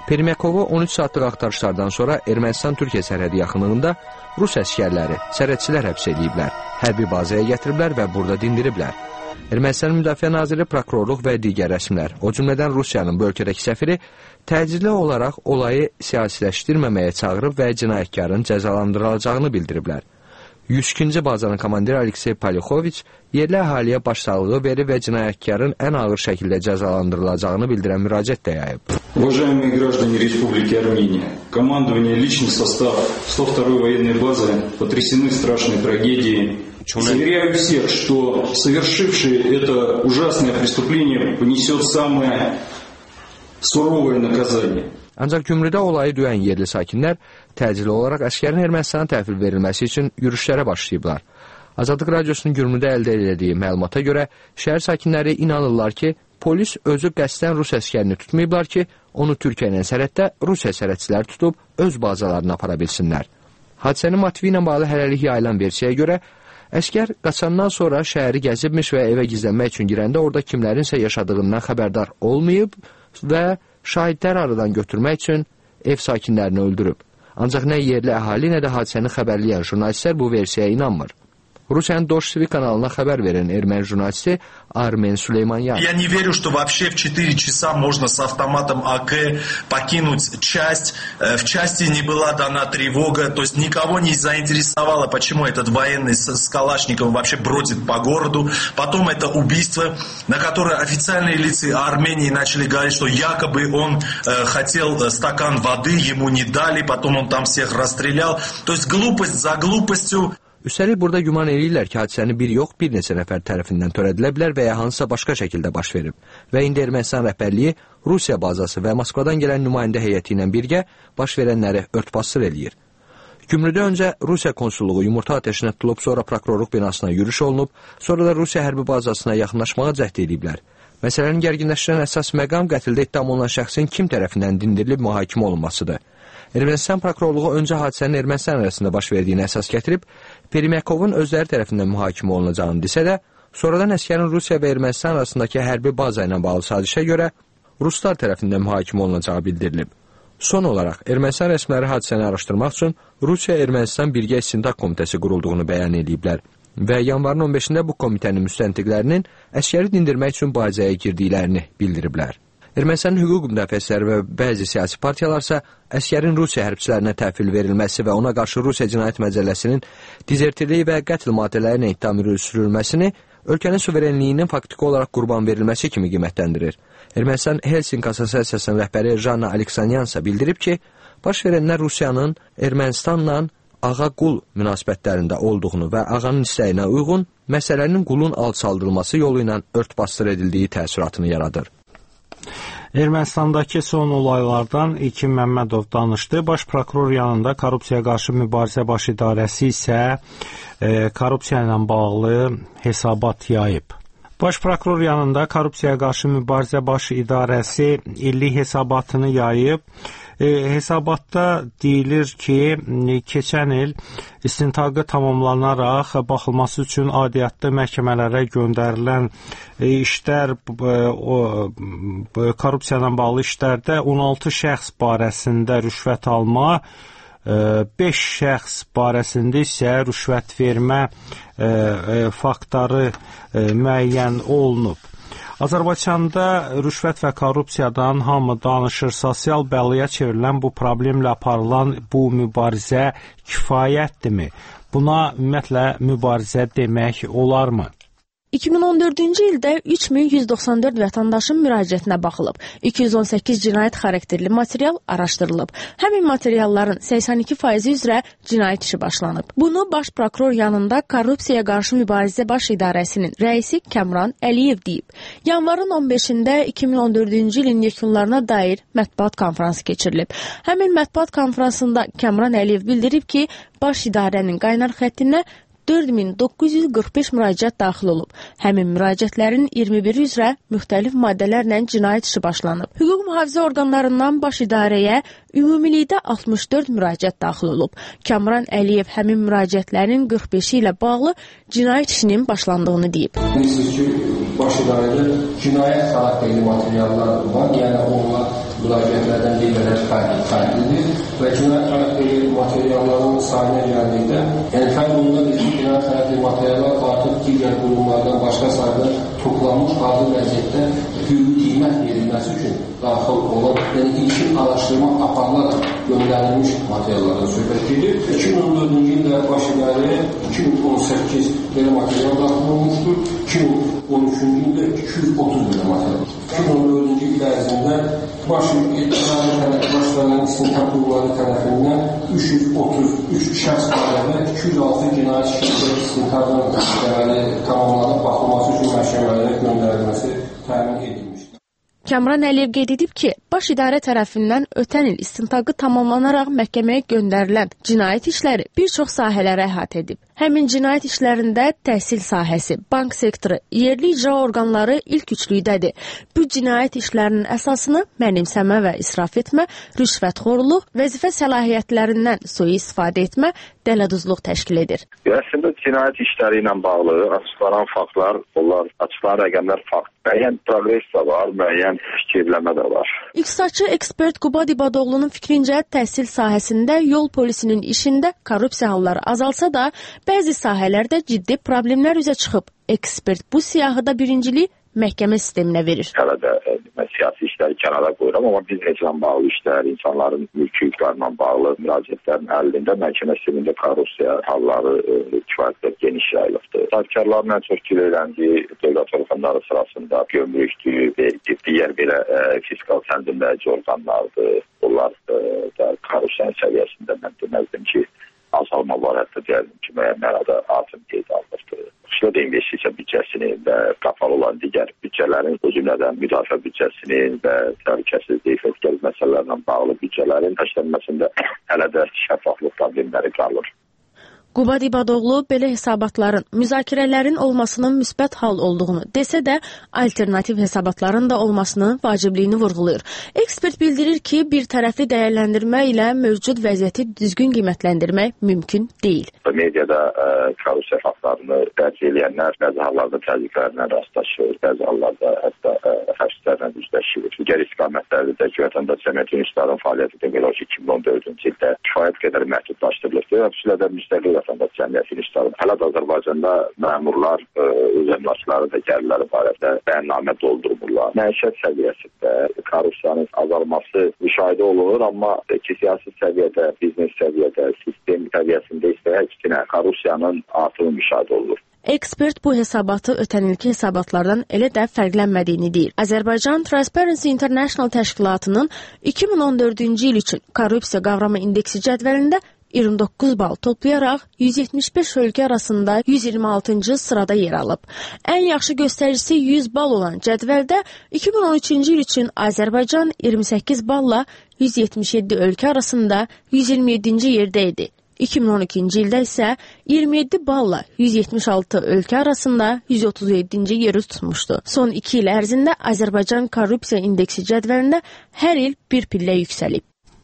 Permyakovu on üç saatlıq axtarışlardan sonra Ermənistan-Türkiyə sərhədi yaxınlığında Rus əskərləri, sərhədçilər həbs ediblər, hərbi bazaya gətiriblər və burada dindiriblər. Ermənistan Müdafiə Naziri, prokurorluq və digər rəsmilər, o cümlədən Rusiyanın bu ölkədəki səfiri təcili olaraq olayı siyasiləşdirməməyə çağırıb və cinayətkarın cəzalandırılacağını bildiriblər. yüz ikinci bazanın komandiri Aleksey Polyakhoviç yerli əhaliyə başsağlığı verib və cinayətkarın ən ağır şəkildə cəzalandırılacağını bildirən müraciət də yayıb. Уважаемые граждане Республики Армения, командование, личный состав сто второй военной базы потрясены страшной трагедией. Заверяю всех, что совершивший это ужасное преступление понесет самое суровое наказание. Ancaq Gümrüdə olayı duyən yerli sakinlər təcili olaraq əskərin Ermənistana təhvil verilməsi üçün yürüşlərə başlayıblar. Azadlıq Radiosunun Gümrüdə əldə edildiyi məlumata görə şəhər sakinləri inanırlar ki, polis özü qəsdən Rus əskərini tutmayıblar ki, onu Türkiyə ilə sərhəddə Rusiya sərhədçilər tutub öz bazalarına apara bilsinlər. Hadisənin motivi ilə bağlı hələlik yayılan versiyaya görə, əskər qaçandan sonra şəhəri gəzibmiş və evə gizlənmək üçün girəndə orada kimlərinsə yaşadığından xəbərdar olmayıb və şahidləri aradan götürmək üçün ev sakinlərini öldürüb. Ancaq nə yerli əhali, nə də hadisəni xəbərləyən jurnalistlər bu versiyaya inanmır. Rusiyanın Dosh T V kanalına xəbər verən erməni jurnalisti Armen Süleymanyan. Я не верю, что вообще в четыре часа можно с автоматом А К покинуть часть. В части не была дана тревога, то есть никого не заинтересовало, почему этот военный с Калашниковым вообще бродит по городу. Потом это убийство, на которое официальные лица Армении начали говорить, что якобы он э, хотел стакан воды, ему не дали, потом он там всех расстрелял. То есть глупость за глупостью. Üstəlik burada güman edirlər ki, hadisəni bir yox, bir neçə nəfər tərəfindən törədilə bilər və ya hansısa başqa şəkildə baş verib. Və indi Ermənistan rəhbərliyi Rusiya bazası və Moskvadan gələn nümayəndə heyəti ilə birgə baş verənləri örtbasdır eləyir. Gümrüdə öncə Rusiya konsulluğu yumurta ateşinə tutulub, sonra prokurorluq binasına yürüş olunub, sonra da Rusiya hərbi bazasına yaxınlaşmağa cəhd ediblər. Məsələnin gərginləşdirən əsas məqam qətildə ittiham olunan şəxsin kim tərəfindən dindirilib mühakimə olunmasıdır. Ermənistan prokurorluğu öncə hadisənin Ermənistan arasında baş verdiyini əsas gətirib, Permyakovun özləri tərəfindən mühakimə olunacağını desə də, sonradan əskərin Rusiya və Ermənistan arasındakı hərbi baza ilə bağlı sazişə görə Ruslar tərəfindən mühakimə olunacağı bildirilib. Son olaraq, Ermənistan rəsmiləri hadisəni araşdırmaq üçün Rusiya-Ermənistan Birgə İstintaq Komitəsi qurulduğunu bəyan ediblər və yanvarın on beşində bu komitənin müstəntiqlərinin əskəri dindirmək üçün bazaya girdiklərini bildiriblər. Ermənistanın hüquq müdafiəçiləri və bəzi siyasi partiyalarsa əskərin Rusiya hərbçilərinə təhvil verilməsi və ona qarşı Rusiya Cinayət Məcəlləsinin dizertirliyi və qətl maddələri ilə ittiham sürülməsini ölkənin suverenliyinin faktiki olaraq qurban verilməsi kimi qiymətləndirir. Ermənistan Helsinki Assosiasiyasının rəhbəri Janna Aleksanyan isə bildirib ki, baş verənlər Rusiyanın Ermənistanla ağa-qul münasibətlərində olduğunu və ağanın istəyinə uyğun məsələnin qulun alçaldılması yolu ilə örtbasdır edildiyi təəssüratını yaradır. Ermənistandakı son olaylardan İlkin Məmmədov danışdı. Baş prokuror yanında Korrupsiyaya qarşı mübarizə baş idarəsi isə e, korrupsiya ilə bağlı hesabat yayıb. Baş prokuror yanında Korrupsiyaya qarşı mübarizə baş idarəsi illik hesabatını yayıb. E, hesabatda deyilir ki, keçən il istintaqı tamamlanaraq baxılması üçün aidiyyatlı məhkəmələrə göndərilən e, işlər, e, o, e, korrupsiya ilə bağlı işlərdə on altı şəxs barəsində rüşvət alma, e, beş şəxs barəsində isə rüşvət vermə e, e, faktları e, müəyyən olunub. Azərbaycanda rüşvət və korrupsiyadan hamı danışır. Sosial bəlayə çevrilən bu problemlə aparılan bu mübarizə kifayətdirmi? Buna ümumiyyətlə mübarizə demək olarmı? iki min on dördüncü ildə üç min yüz doxsan dörd vətəndaşın müraciətinə baxılıb. iki yüz on səkkiz cinayət xarakterli material araşdırılıb. Həmin materialların səksən iki faizi üzrə cinayət işi başlanıb. Bunu Baş prokuror yanında Korrupsiyaya qarşı mübarizə baş idarəsinin rəisi Kəmran Əliyev deyib. Yanvarın on beşində iki min on dördüncü ilin yekunlarına dair mətbuat konfransı keçirilib. Həmin mətbuat konfransında Kəmran Əliyev bildirib ki, baş idarənin qaynar xəttinə dörd min doqquz yüz qırx beş müraciət daxil olub. Həmin müraciətlərin iyirmi biri üzrə müxtəlif maddələrlə cinayət işi başlanıb. Hüquq mühafizə orqanlarından baş idarəyə ümumilikdə altmış dörd müraciət daxil olub. Kəmran Əliyev həmin müraciətlərin qırx beşi ilə bağlı cinayət işinin başlandığını deyib. Bilirsiniz ki, baş idarədə cinayət xarakterli materiallar var, yəni onlar müraciətlərdən bir qədər fərqlidir və cinayət xarakteri materialların sayına gəldikdə, yəni fərq ondan ki, cinayət xarakteri materiallar artıq digər qurumlardan başqa sayda toplanmış hazır vəziyyətdə hüquqi qiymət verilməsi üçün daxil olan, yəni ilkin araşdırma aparılaraq göndərilmiş materiallardan söhbət gedir. iki min on dördüncü ildə baş idarəyə iki min on səkkiz belə material daxil olmuşdur. iki min on üçüncü ildə iki yüz otuz belə material. iki min on dördüncü il ərzində baş idarə başlanan istintaq qurumları tərəfindən üç yüz otuz üç şəxs barədə iki yüz altı cinayət şirkəti istintaqın deməli tamamlanıb baxılması üçün məhkəmələrə göndərilməsi təmin edilmişdir. Kəmran Əliyev qeyd edib ki, baş idarə tərəfindən ötən il istintaqı tamamlanaraq məhkəməyə göndərilən cinayət işləri bir çox sahələrə əhatə edib. Həmin cinayət işlərində təhsil sahəsi, bank sektoru, yerli icra orqanları ilk üçlükdədir. Bu cinayət işlərinin əsasını mənimsəmə və israf etmə, rüşvətxorluq, vəzifə səlahiyyətlərindən sui-istifadə etmə, dələduzluq təşkil edir. Əslində cinayət işləri ilə bağlı açıqlanan faktlar, onlar açıqlanan rəqəmlər fakt. Müəyyən progres də var, müəyyən fikirləmə də var. İqtisadçı ekspert Qubad İbadoğlu'nun fikrincə təhsil sahəsində yol polisinin işində korrupsiya halları azalsa da, bəzi sahələrdə ciddi problemlər üzə çıxıb. Ekspert bu siyahıda birinciliyi məhkəmə sisteminə verir. Hələ də mən siyasi işləri kənara qoyuram, amma bizneslə bağlı işlər, insanların mülki hüquqlarla bağlı müraciətlərin həllində məhkəmə sistemində korrupsiya halları e, kifayət geniş yayılıbdır. Sahibkarların ən çox girələndiyi dövlət orqanları sırasında gömrükdür, vergi, digər belə e, fiskal tənzimləyici orqanlardır. Onlar e, da korrupsiyanın səviyyəsində mən deməzdim ki, azalma var, hətta deyərdim ki, müəyyən mənada artım qeyd alınıbdır. Xüsusilə də investisiya büdcəsinin və qapalı olan digər büdcələrin, o cümlədən müdafiə büdcəsinin və təhlükəsizlik və digər məsələlərlə bağlı büdcələrin təşkilənməsində hələ də şəffaflıq problemləri qalır. Qubad İbadoğlu belə hesabatların, müzakirələrin olmasının müsbət hal olduğunu desə də, alternativ hesabatların da olmasının vacibliyini vurğulayır. Ekspert bildirir ki, bir tərəfli dəyərləndirmə ilə mövcud vəziyyəti düzgün qiymətləndirmək mümkün deyil. Mediada ə, korrupsiya faktlarını dərc edənlər bəzi hallarda təzyiqlərlə rastlaşır, bəzi hallarda hətta həbslərlə üzləşir. Digər istiqamətlərdə də ki, vətəndaş cəmiyyətin üstadın fəaliyyəti demək olar ki, iki min on dördüncü ildə kifayət qədər məhdudlaşdırılır. Xüsusilə də müstəqil vətəndaş cəmiyyətin üstadın. Hələ də Azərbaycanda məmurlar ə, öz əmlakları və gəlirləri barədə bəyannamə doldurmurlar. Məişət səviyyəsində korrupsiyanın azalması müşahidə olunur, amma ki, siyasi səviyyədə, biznes səviyyədə, sistem səviyyəsində isə əksinə korrupsiyanın artımı müşahidə olunur. Ekspert bu hesabatı ötən ilki hesabatlardan elə də fərqlənmədiyini deyir. Azərbaycan Transparency International təşkilatının iki min on dördüncü il üçün korrupsiya qavramı indeksi cədvəlində iyirmi doqquz bal toplayaraq yüz yetmiş beş ölkə arasında yüz iyirmi altıncı sırada yer alıb. Ən yaxşı göstəricisi yüz bal olan cədvəldə iki min on üçüncü il üçün Azərbaycan iyirmi səkkiz balla yüz yetmiş yeddi ölkə arasında yüz iyirmi yeddinci yerdə idi. iki min on ikinci ildə isə iyirmi yeddi balla yüz yetmiş altı ölkə arasında yüz otuz yeddinci yeri tutmuşdu. Son iki il ərzində Azərbaycan korrupsiya indeksi cədvəlində hər il bir pillə yüksəlib.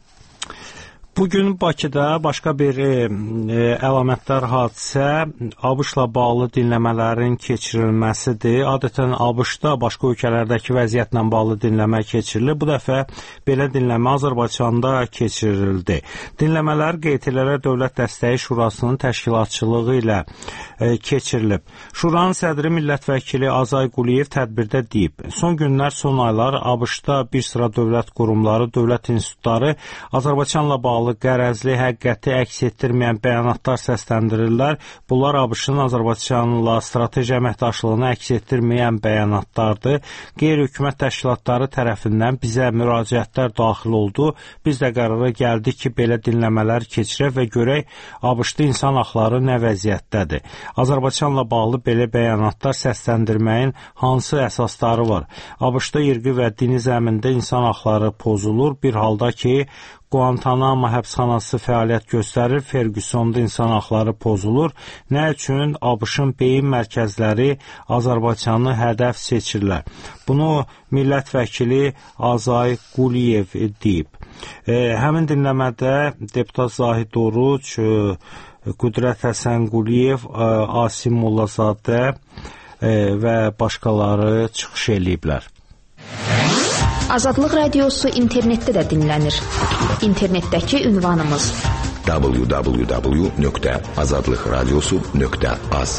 Bugün Bakıda başqa bir e, əlamətdar hadisə ABŞ-la bağlı dinləmələrin keçirilməsidir. Adətən ABŞ-da başqa ölkələrdəki vəziyyətlə bağlı dinləmə keçirilir. Bu dəfə belə dinləmə Azərbaycanda keçirildi. Dinləmələr Q T L-lərə Dövlət Dəstəyi Şurasının təşkilatçılığı ilə e, keçirilib. Şuranın sədri millət vəkili Azay Quliyev tədbirdə deyib. Son günlər, son aylar ABŞ-da bir sıra dövlət qurumları, dövlət institutları Azərbaycanla bağlı qərəzli, həqiqəti əks etdirməyən bəyanatlar səsləndirirlər. Bunlar ABŞ-ın Azərbaycanla strateji əməkdaşlığını əks etdirməyən bəyanatlardır. Qeyri-hökumət təşkilatları tərəfindən bizə müraciətlər daxil oldu. Biz də qərara gəldik ki, belə dinləmələr keçirək və görək ABŞ-da insan haqları nə vəziyyətdədir. Azərbaycanla bağlı belə bəyanatlar səsləndirməyin hansı əsasları var? ABŞ-da irqi və dini zəmində insan haqları pozulur. Bir halda ki, Guantanamo həbsxanası fəaliyyət göstərir, Fergusonda insan haqları pozulur. Nə üçün ABŞ-ın beyin mərkəzləri Azərbaycanı hədəf seçirlər? Bunu millət vəkili Azay Quliyev deyib. E, həmin dinləmədə deputat Zahid Oruç, e, Qüdrət Həsən Quliyev, e, Asim Mollazadə e, və başqaları çıxış eləyiblər. Azadlıq Radiosu internetdə də dinlənir. İnternetdəki ünvanımız w w w nöqtə azadlıq radiosu nöqtə az.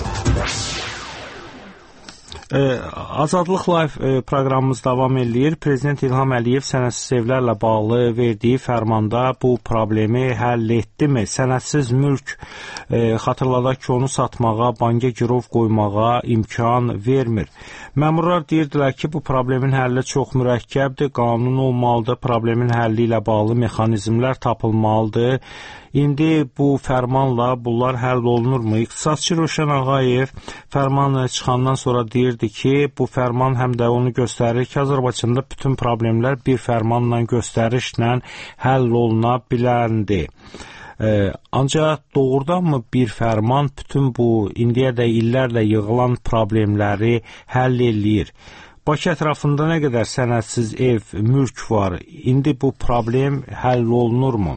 Azadlıq Live proqramımız davam edir. Prezident İlham Əliyev sənədsiz evlərlə bağlı verdiyi fərmanda bu problemi həll etdimi? Sənədsiz mülk xatırladaq ki, onu satmağa, banka girov qoymağa imkan vermir. Məmurlar deyirdilər ki, bu problemin həlli çox mürəkkəbdir, qanun olmalıdır, problemin həlli ilə bağlı mexanizmlər tapılmalıdır. İndi bu fərmanla bunlar həll olunurmu? İqtisadçı Rövşən Ağayev fərman çıxandan sonra deyirdi ki, bu fərman həm də onu göstərir ki, Azərbaycanda bütün problemlər bir fərmanla, göstərişlə həll oluna biləndir. Ee, ancaq doğrudanmı bir fərman bütün bu indiyədə illərlə yığılan problemləri həll eləyir? Bakı ətrafında nə qədər sənədsiz ev, mülk var? İndi bu problem həll olunurmu?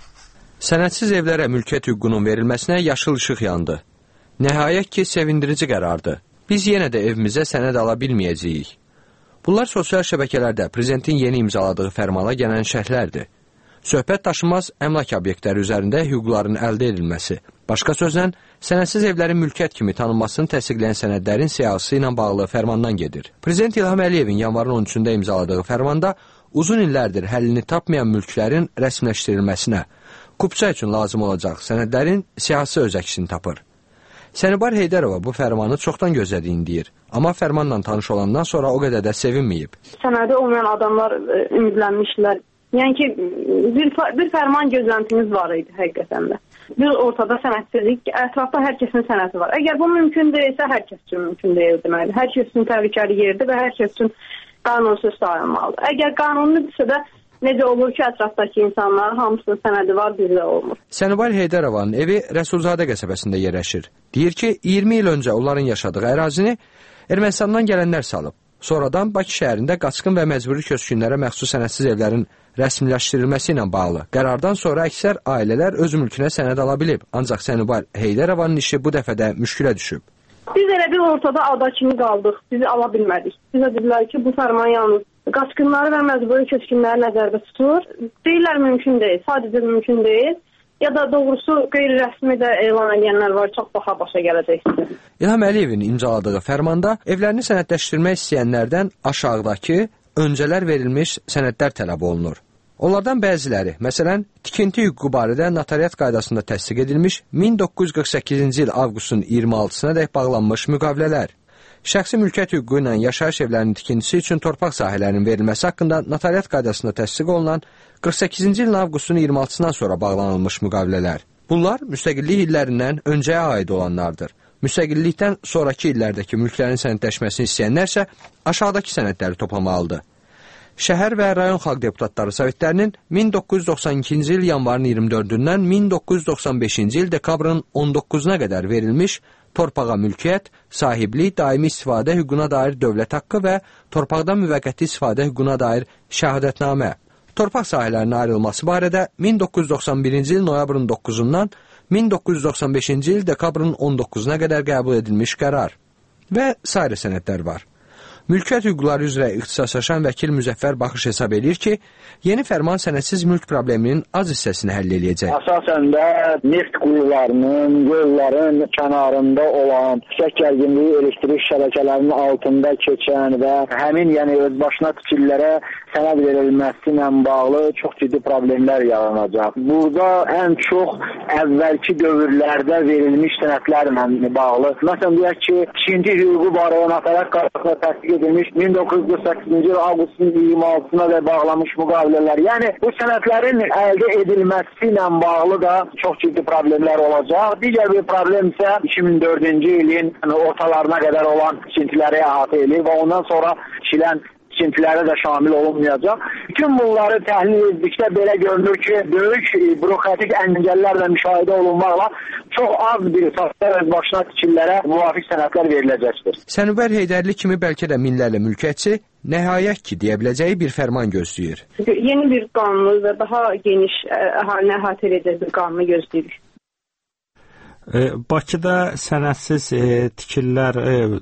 Sənədsiz evlərə mülkiyyət hüququnun verilməsinə yaşıl işıq yandı. Nəhayət ki, sevindirici qərardır. Biz yenə də evimizə sənəd ala bilməyəcəyik. Bunlar sosial şəbəkələrdə prezidentin yeni imzaladığı fərmana gələn şərhlərdir. Söhbət daşınmaz əmlak obyektləri üzərində hüquqların əldə edilməsi. Başqa sözlə, sənədsiz evlərin mülkiyyət kimi tanınmasını təsdiqləyən sənədlərin siyasi ilə bağlı fərmandan gedir. Prezident İlham Əliyevin yanvarın on üçündə imzaladığı fərmanda uzun illərdir həllini tapmayan mülklərin rəsmiləşdirilməsinə, Kupça üçün lazım olacaq sənədlərin siyasi öz əksini tapır. Sənibar Heydərova bu fərmanı çoxdan gözlədiyini deyir. Amma fərmanla tanış olandan sonra o qədər də sevinməyib. Sənədi olmayan adamlar ümidlənmişlər. Yəni ki, bir, bir fərman gözləntimiz var idi həqiqətən də. Bir ortada sənədsizlik, ətrafda hər kəsin sənədi var. Əgər bu mümkün deyilsə, hər kəs üçün mümkün deyil deməli. Hər kəs üçün təhlükəli yerdir və hər kəs üçün qanunsuz sayılmalıdır. Əgər qanunludirsə də necə olur ki, ətrafdakı insanlar hamısının sənədi var, bizdə olmur. Sənibar Heydərovanın evi Rəsulzadə qəsəbəsində yerləşir. Deyir ki, iyirmi il öncə onların yaşadığı ərazini Ermənistandan gələnlər salıb. Sonradan Bakı şəhərində qaçqın və məcburi köçkünlərə məxsus sənədsiz evlərin rəsmiləşdirilməsi ilə bağlı qərardan sonra əksər ailələr öz mülkünə sənəd ala bilib. Ancaq Sənibar Heydərovanın işi bu dəfə də müşkülə düşüb. Biz elə bir ortada ada kimi qaldıq, bizi ala bilmədik. Bizə dedilər ki, bu fərman yalnız qaçqınları və məcburi köçkünləri nəzərdə tutur. Deyirlər mümkün deyil, sadəcə mümkün deyil. Ya da doğrusu qeyri-rəsmi də elan edənlər var, çox baha başa gələcəkdir. İlham Əliyevin imzaladığı fərmanda evlərini sənədləşdirmək istəyənlərdən aşağıdakı öncələr verilmiş sənədlər tələb olunur. Onlardan bəziləri, məsələn, tikinti hüququ barədə notariat qaydasında təsdiq edilmiş min doqquz yüz qırx səkkizinci il avqustun iyirmi altısına dək bağlanmış müqavilələr, şəxsi mülkiyyət hüququ ilə yaşayış evlərinin tikintisi üçün torpaq sahələrinin verilməsi haqqında notariat qaydasında təsdiq olunan qırx səkkizinci ilin avqustun iyirmi altısından sonra bağlanılmış müqavilələr. Bunlar müstəqillik illərindən öncəyə aid olanlardır. Müstəqillikdən sonraki illərdəki mülklərin sənədləşməsini istəyənlərsə aşağıdakı sənədləri toplamalıdır. Şəhər və rayon xalq deputatları sovetlərinin min doqquz yüz doxsan ikinci il yanvarın iyirmi dördündən min doqquz yüz doxsan beşinci il dekabrın on doqquzuna qədər verilmiş torpağa mülkiyyət, sahiblik, daimi istifadə hüququna dair dövlət haqqı və torpaqdan müvəqqəti istifadə hüququna dair şəhadətnamə. Torpaq sahələrinin ayrılması barədə min doqquz yüz doxsan birinci il noyabrın doqquzundan min doqquz yüz doxsan beşinci il dekabrın on doqquzuna qədər qəbul edilmiş qərar və sairə sənədlər var. Mülkiyyət hüquqları üzrə ixtisaslaşan vəkil Müzəffər Baxış hesab edir ki, yeni fərman sənədsiz mülk probleminin az hissəsini həll eləyəcək. Əsasən də neft quyularının, yolların kənarında olan, yüksək gərginliyi elektrik şəbəkələrinin altında keçən və həmin yəni özbaşına tikililərə sənəd verilməsi ilə bağlı çox ciddi problemlər yaranacaq. Burada ən çox əvvəlki dövrlərdə verilmiş sənədlərlə bağlı. Məsələn, deyək ki, tikinti hüququ barədə notariat qaydasında təsdiq edilmiş min doqquz yüz qırx səkkizinci il avqustun iyirmi altısına da bağlanmış müqavilələr. Yəni bu sənədlərin əldə edilməsi ilə bağlı da çox ciddi problemlər olacaq. Digər bir problem isə iki min dördüncü ilin ortalarına qədər olan tikintiləri əhatə edir və ondan sonra tikilən tikintilərə də şamil olunmayacaq. Bütün bunları təhlil etdikdə belə görünür ki, böyük bürokratik əngəllərlə müşahidə olunmaqla çox az bir sahələr özbaşına tikililərə müvafiq sənədlər veriləcəkdir. Sənibar Heydərli kimi bəlkə də minlərlə mülkiyyətçi nəhayət ki, deyə biləcəyi bir fərman gözləyir. Yeni bir qanunu və daha geniş əhalini əhatə edəcək bir qanunu gözləyirik. Bakıda sənədsiz e, tikililər e,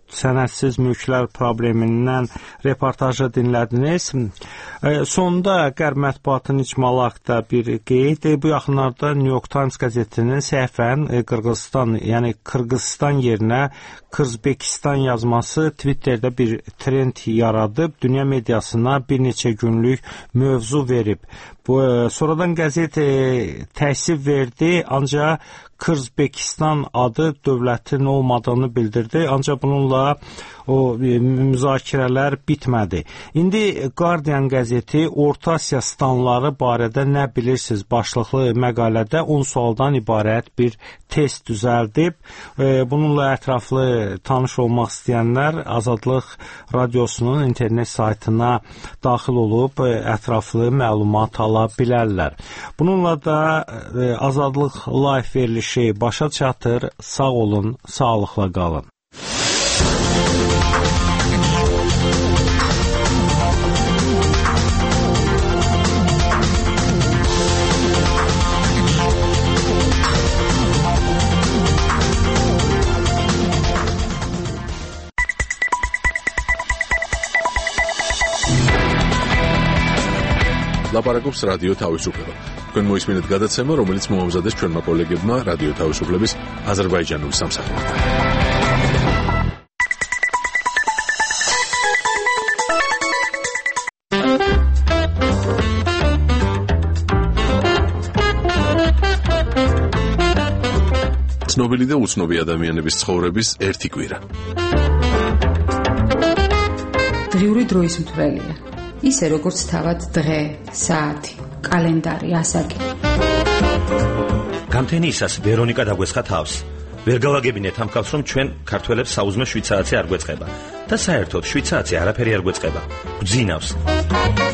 sənədsiz mülklər problemindən reportajı dinlədiniz. Sonda Qərb mətbuatının icmalı haqqında bir qeyd. Bu yaxınlarda New York Times qəzetinin səhifən Qırğızstan, yəni Qırğızstan yerinə Kırgızbekistan yazması Twitterdə bir trend yaradıb, dünya mediasına bir neçə günlük mövzu verib. Bu sonradan qəzet təəssüf verdi, ancaq Kırgızbekistan adı dövlətin olmadığını bildirdi, ancaq bununla o müzakirələr bitmədi. İndi Guardian qəzeti Orta Asiya stanları barədə nə bilirsiniz başlıqlı məqalədə on sualdan ibarət bir test düzəldib. Bununla ətraflı tanış olmaq istəyənlər Azadlıq Radiosunun internet saytına daxil olub ətraflı məlumat ala bilərlər. Bununla da Azadlıq Live verilişi başa çatır. Sağ olun, sağlıqla qalın. ლაპარაკობს რადიო თავისუფლება. თქვენ მოისმინეთ გადაცემა, რომელიც მოამზადეს ჩვენმა კოლეგებმა რადიო თავისუფლების აზერბაიჯანულ სამსახურთან. ცნობილი და უცნობი ადამიანების ცხოვრების ერთი კვირა. დღიური დროის მთვრელია. ისე როგორც თავად დღე, საათი, კალენდარი, ასაკი. გამთენიისას ვერონიკა დაგვესხა თავს. ვერ გავაგებინეთ ამ ხალხს, რომ ჩვენ ქართველებს საუზმე შვიდ საათზე არ გვეწყება და საერთოდ შვიდ საათზე არაფერი არ გვეწყება. გვძინავს.